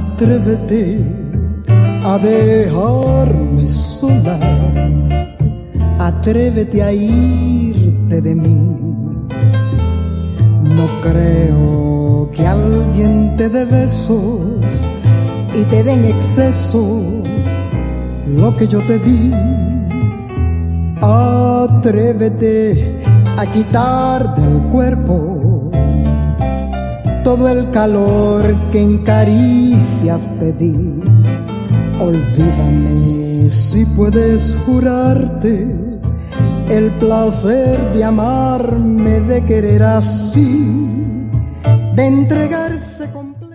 Atrévete a dejarme sola, atrévete a irte de mí. No creo que alguien te dé besos y te dé en exceso lo que yo te di. Atrévete a quitar del cuerpo todo el calor que en caricias te di. Olvídame si puedes jurarte el placer de amarme, de querer así, de entregarse completamente.